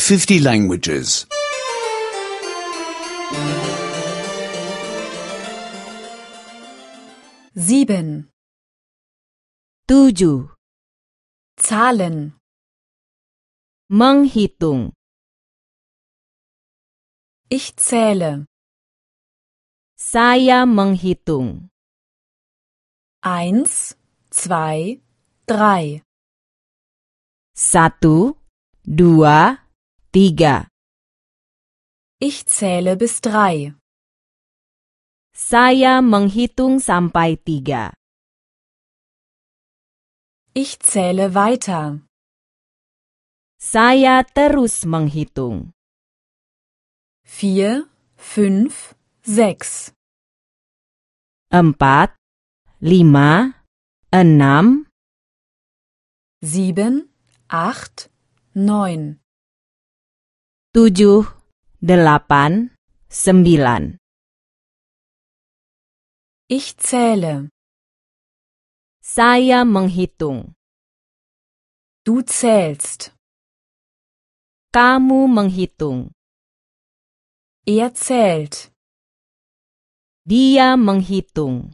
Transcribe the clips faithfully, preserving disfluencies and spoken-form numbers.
fifty languages. Sieben. Tujuh. Zahlen. Menghitung. Ich zähle. Saya menghitung. Eins, zwei, drei. Satu, dua, tiga. Ich zähle bis drei. Saya menghitung sampai tiga. Ich zähle weiter. Saya terus menghitung. Vier, fünf, sechs. Empat, lima, enam, Sieben, acht, neun. tujuh, delapan, sembilan. Ich zähle. Saya menghitung. Du zählst. Kamu menghitung. Er zählt. Dia menghitung.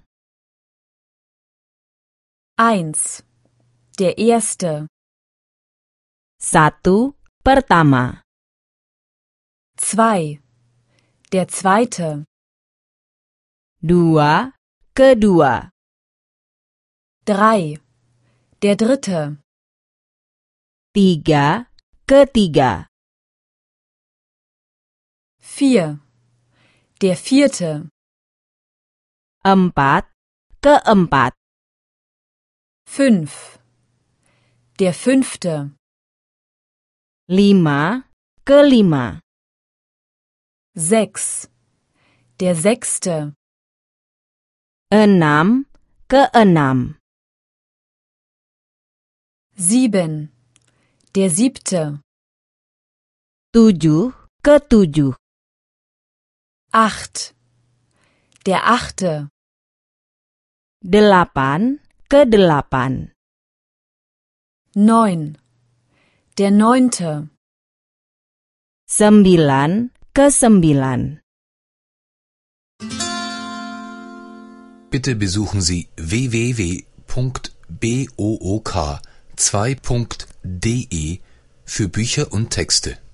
Eins. Der erste. Satu, pertama. Zwei. Der zweite. Dua, kedua. Drei. Der dritte. Tiga, ketiga. Vier. Der vierte. Empat, keempat. Fünf. Der fünfte. Lima, kelima. Sechs. Der sechste. Enam, keenam. Sieben. Der siebte. Tujuh, ketujuh. Acht. Der achte. Delapan, kedelapan. Neun. Der neunte. Sembilan, kesembilan. Bitte besuchen Sie w w w punkt book zwei punkt de für Bücher und Texte.